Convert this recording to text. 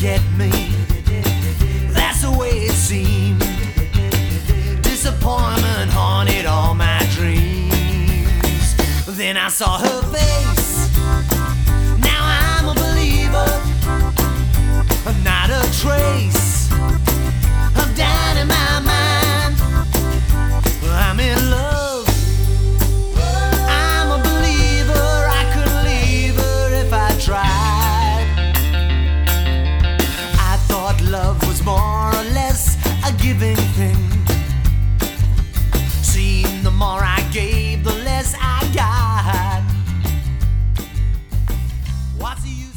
get me. That's the way it seemed. Disappointment haunted all my dreams. Then I saw her face. Now I'm a believer. Not a trace of doubt in my mind. I'm in love. I'm a believer. I couldn't leave her if I tried. I thought love was more or less a giving thing. Seemed the more I gave, the less I got. What's the use?